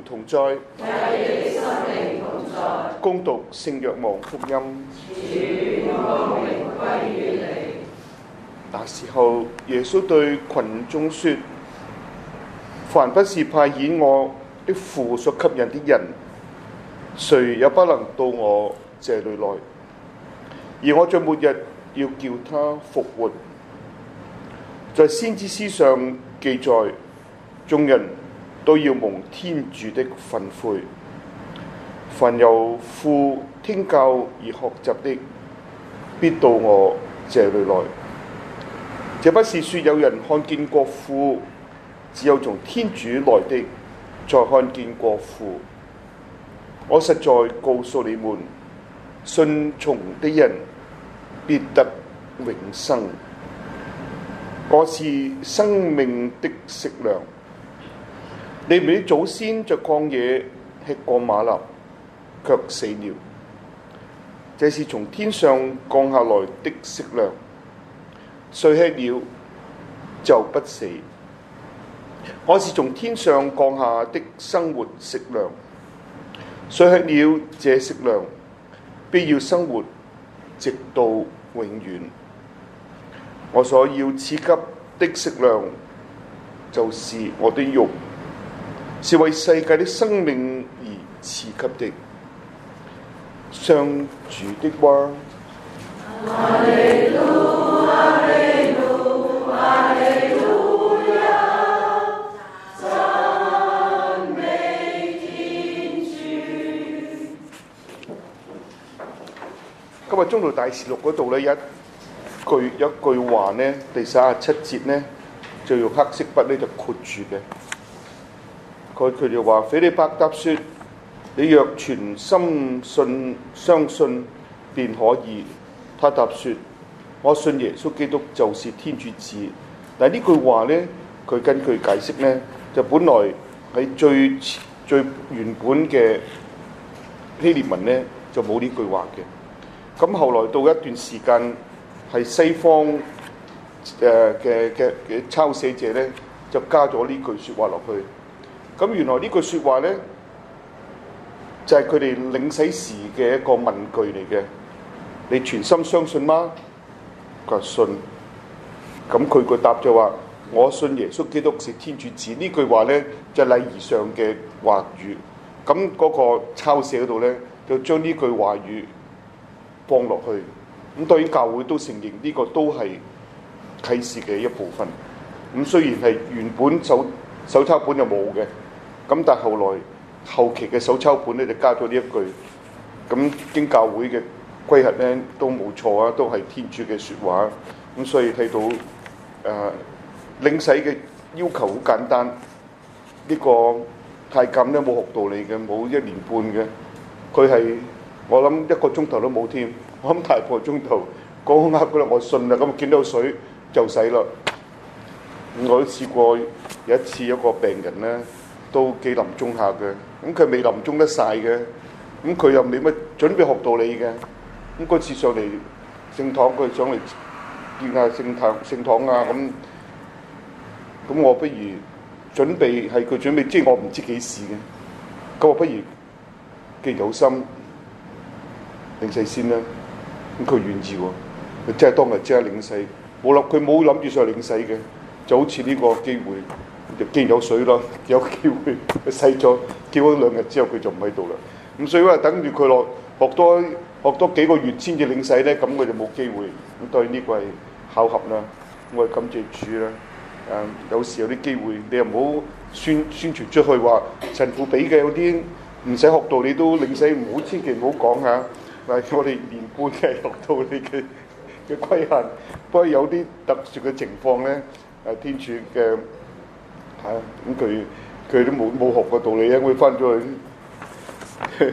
同在，恭讀聖若望福音。那時候，耶穌對群眾說：凡不是派遣我的父所吸引的人，誰也不能到我這裏來。而我在末日要叫他復活。在先知書上記載，眾人都要蒙天主的訓誨。凡由父聽教而學習的，必到我這裏來。這不是說有人看見過父，只有從天主來的才看見過父。我實在告訴你們，信從的人必得永生。我是生命的食糧。你們的祖先在曠野吃過嗎哪，卻死了。這是從天上降下來的食糧，誰吃了就不死。我是從天上降下的生活食糧，誰吃了這食糧，必要生活直到永遠。我所要賜給的食糧，就是我的肉，是為世界的生命而賜給的。上主的話。哈利路，哈利路，哈利路亞，讚美天主。今日宗徒大事錄嗰度咧，一句話呢，第37節呢，就用黑色筆呢就括住嘅。佢就話：斐理伯答說，你若全心相信，便可以。他答說：我信耶穌基督就是天主子。但係呢句話呢，佢根據解釋呢，就本來喺最原本嘅希臘文呢，就冇呢句話嘅。咁後來到一段時間，係西方嘅抄寫者呢，就加咗呢句説話落去。咁原來呢句説話呢，就係佢哋領洗時嘅一個問句嚟嘅。你全心相信嗎？佢話信。咁佢個答就話：我信耶穌基督是天主子。呢句話呢，就係禮儀上嘅話語。咁嗰個抄寫嗰度呢，就將呢句話語放落去。咁當然教會都承認呢個都係啟示嘅一部分。咁雖然係原本手抄本就冇嘅，咁但係後期嘅手抄本咧就加咗呢一句。咁經教會嘅歸核咧都冇錯啊，都係天主嘅説話。咁所以睇到領洗嘅要求好簡單。呢個太監咧冇學道理嘅，冇1年半嘅，佢係我諗1個鐘頭都冇添。我諗大半個鐘頭講啱嗰啦，我信啦。咁見到水就洗啦。我都試過有一次，有個病人咧都幾臨終下嘅，咁佢未臨終得晒嘅，咁佢又未乜準備學道理嘅。咁嗰次上嚟聖堂，佢上嚟見下聖堂啊，咁我不如準備係佢準備，即係我唔知幾時嘅。咁我不如既然有心領洗先啦。咁佢願意喎，佢真係當日即刻領洗，佢冇諗住上嚟領洗嘅，就好似呢個機會，既然有水咯，有機會佢洗咗，叫咗2日之後佢就唔喺度啦。咁所以話等住佢落學多幾個月先至領洗咧，咁佢就冇機會。咁當然呢個係巧合啦，我係感謝主啦。有時有啲機會，你又唔好宣傳出去話神父俾嘅，有啲唔使學道理都領洗，唔好千祈唔好講嚇。嗱，我哋年半嘅學道理嘅規限，不過有啲特殊嘅情況咧，天主嘅咁佢都冇學過道理啊，會翻咗去。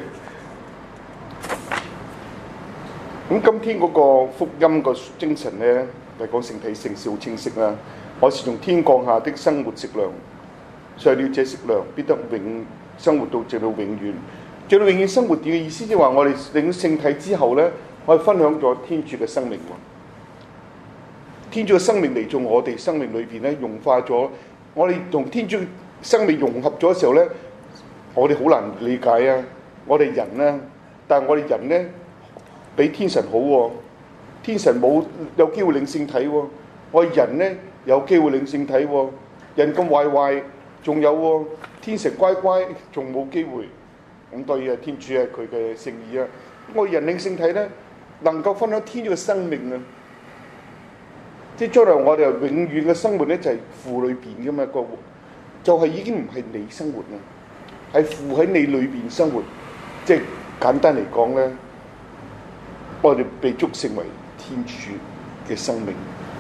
咁今天嗰個福音個精神咧，係講聖體聖事好清晰啦。我是從天降下的生活食糧，吃了這食糧，必得生活到直到永遠。直到永遠生活點嘅意思，即係話我哋領聖體之後咧，我哋分享咗天主嘅生命喎。天主嘅生命嚟做我哋生命裏邊咧，融化咗。我哋同天主生命融合咗嘅時候咧， 我哋好難理解啊！我哋人咧，但係我哋人咧比天神好喎，天神冇有機會領聖體喎，我哋人咧有機會領聖體喎，人咁壞壞仲有喎，天神乖乖仲冇機會。咁當然係天主係佢嘅聖意啊！我哋人領聖體咧，能夠分享天主嘅生命啊！即係將來我哋永遠嘅生活咧，就係父裏邊噶嘛，個就係已經唔係你生活啦，係父喺你裏邊生活。即係簡單嚟講咧，我哋被祝成為天主嘅生命，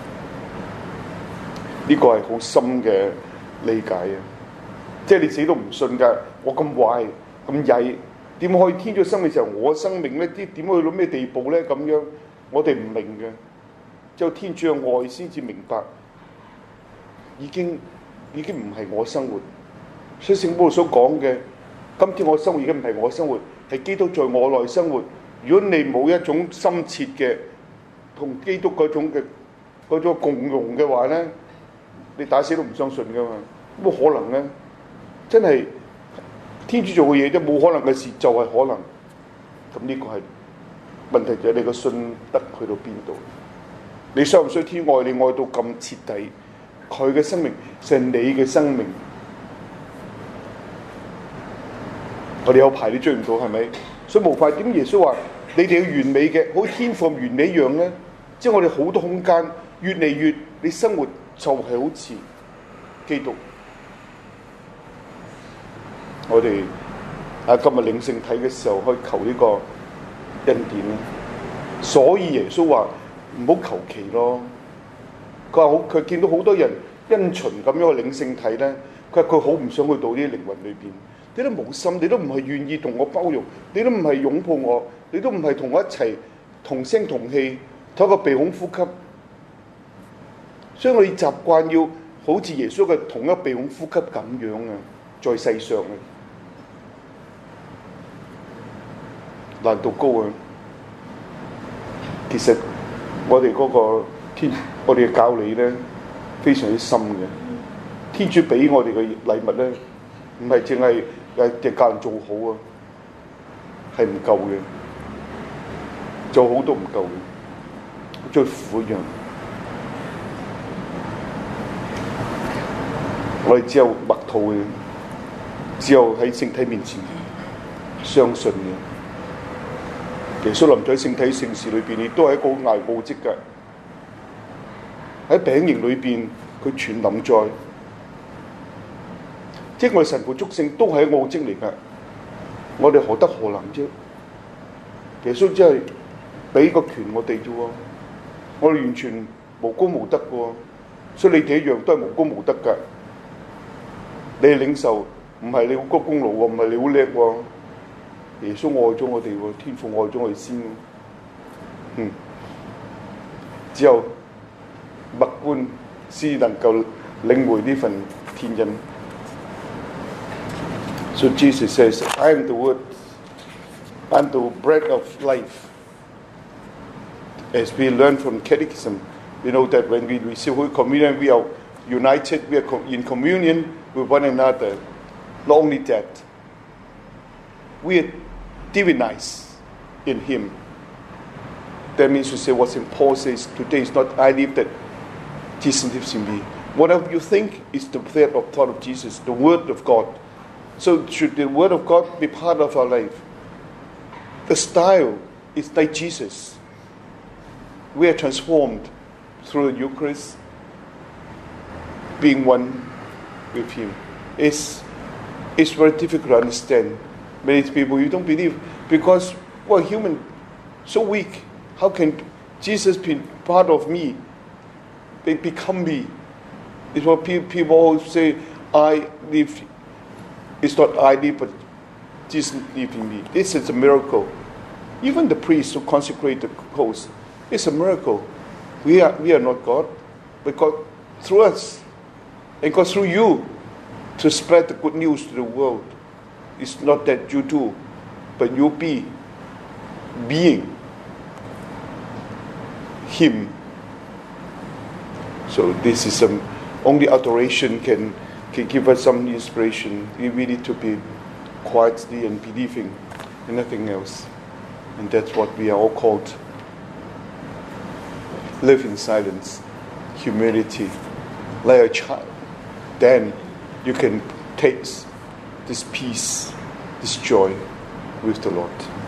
呢個係好深嘅理解啊！即係你死都唔信㗎，我咁壞咁曳，點可以天主生命嘅時候，我生命咧啲點去到咩地步咧？咁樣我哋唔明嘅。只有天主嘅愛先至明白，已經唔係我生活。所以聖保祿所講嘅，今天我生活已經唔係我生活，係基督在我內生活。如果你冇一種深切嘅同基督嗰種共融嘅話咧，你打死都唔相信噶嘛。冇可能咧，真係天主做嘅嘢，即冇可能嘅事就係可能。咁呢個係問題，就係你個信德去到邊度？你需唔需要天愛你愛到咁徹底？佢嘅生命就係你嘅生命。我哋有排都追唔到，係咪？所以無法點耶穌話：你哋要完美嘅，好似天父完美一樣咧。即係我哋好多空間，越嚟越你生活就係好似基督。我哋今日領聖體嘅時候，可以求呢個恩典。所以耶穌話：唔好求其咯。佢話佢見到好多人因循咁樣去領聖體咧，佢好唔想去到呢啲靈魂裏邊。你都冇心，你都唔係願意同我包容，你都唔係擁抱我，你都唔係同我一齊同聲同氣，透過鼻孔呼吸。所以我哋習慣要好似耶穌嘅同一鼻孔呼吸咁樣啊，在世上啊，難度高啊！其實我哋嗰個我哋嘅教理咧，非常之深嘅。天主俾我哋嘅禮物咧，唔係淨係教人做好啊，係唔夠嘅，做好都唔夠嘅，最苦一樣。我哋只有默禱嘅，只有喺聖體面前相信嘅。耶穌臨在聖體聖事裏邊，亦都係一個好奧蹟嘅。喺餅形裏邊，佢全臨在。即係我哋神父祝聖都係奧蹟嚟㗎，我哋何德何能啫？耶穌真係俾個權我哋啫喎，我哋完全無功無德嘅喎，所以你哋一樣都係無功無德㗎。你係領袖，唔係你好高功勞喎，唔係你好叻喎。耶穌愛咗我哋喎，天父愛咗我哋先。只有默觀先能夠領會呢份天恩。So Jesus says, I am the word, I am the bread of life. As we learn from Catechism, we know that when we receive Holy Communion, we are united, we are in communion with one another. Not only that, we are divinized in Him. That means to say what St. Paul says, today is not I live, that Jesus lives in me. Whatever you think is the thought of Jesus, the Word of God. So should the Word of God be part of our life? The style is like Jesus. We are transformed through the Eucharist, being one with Him. It's very difficult to understand. Many people, you don't believe, because we're human, so weak. How can Jesus be part of me? They become me. It's what people say, I live. It's not I live, but Jesus lives in me. This is a miracle. Even the priests who consecrate the host, it's a miracle. We are not God, but God through us, and God through you, to spread the good news to the world. It's not that you do, but you being Him. So this is only adoration can give us some inspiration. We need to be quietly and believing in nothing else. And that's what we are all called. Live in silence, humility, like a child. Then you can taste this peace, this joy with the Lord.